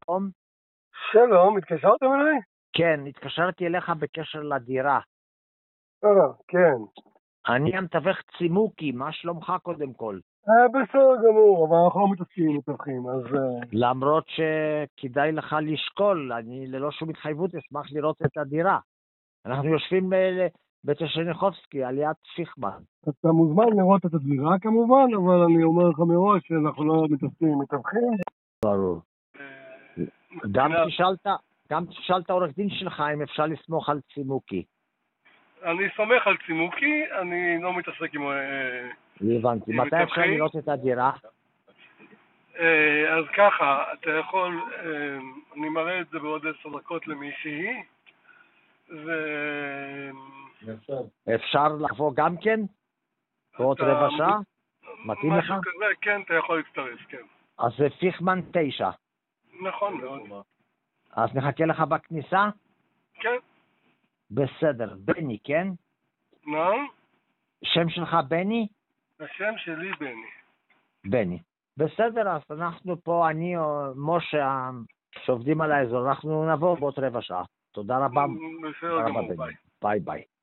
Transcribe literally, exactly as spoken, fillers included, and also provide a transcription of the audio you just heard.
שלום. שלום, התקשרתם אליי? כן, התקשרתי אליך בקשר לדירה. אה, כן. אני המתווך צימוקי, מה שלומך קודם כל? אה, בסדר גמור, אבל אנחנו לא מתעסקים עם מתווכים, אז... אה, למרות שכדאי לך לשקול, אני ללא שום התחייבות אשמח לראות את הדירה. אנחנו יושבים ב- בטשרניחובסקי, על יד פיכמן. אתה מוזמן לראות את הדירה כמובן, אבל אני אומר לך מראש שאנחנו לא מתעסקים עם מתווכים. ברור. גם תשאלת, גם תשאלת עורך דין שלך אם אפשר לסמוך על צימוקי. אני סומך על צימוקי, אני לא מתעסק עם... אה, הבנתי. עם מתי אפשר מתווכים. לראות את הדירה? אה, אז ככה, אתה יכול... אה, אני מראה את זה בעוד עשר דקות למישהי, ו... אפשר לבוא גם כן? בעוד אתה- רבע שעה? מתאים לך? משהו כזה, כן, אתה יכול להצטרף, כן. אז זה פיכמן תשע. נכון מאוד. אז נחכה לך בכניסה? כן, בסדר. בני, כן? מה? שם שלך בני? השם שלי בני. בני. בסדר, אז אנחנו פה, אני או משה, שעובדים על האזור, אנחנו נבוא בעוד רבע שעה. תודה רבה. בסדר תודה רבה, גמור, בני. ביי. ביי ביי.